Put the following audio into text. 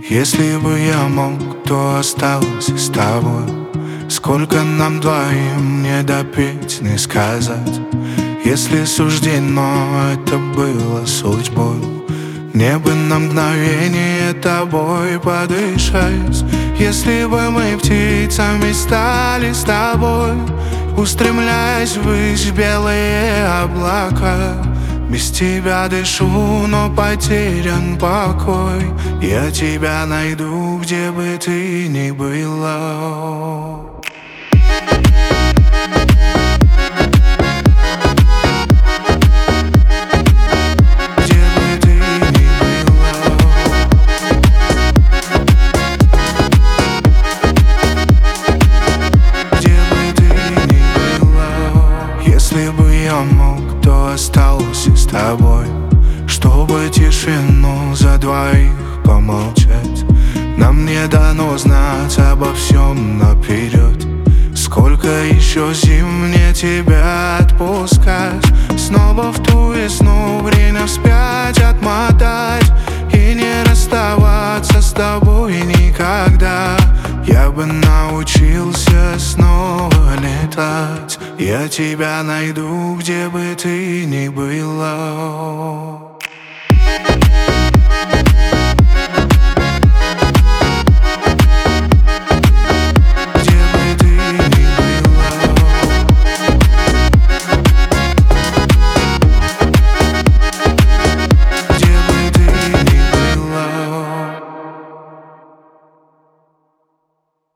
Если бы я мог, то остался с тобой. Сколько нам двоим не допеть, не сказать. Если суждено это было судьбой, мне бы на мгновение тобой подышать. Если бы мы птицами стали с тобой, устремляясь ввысь белые облака. Без тебя дышу, но потерян покой. Я тебя найду, где бы ты ни была. Если бы я мог, то остался с тобой, чтобы тишину за двоих помолчать. Нам не дано знать обо всем наперед. Сколько еще зим мне тебя отпускать? Снова в ту весну время вспять отмотать и не расставаться с тобой никогда. Я бы научился снова летать. Я тебя найду, где бы ты ни была.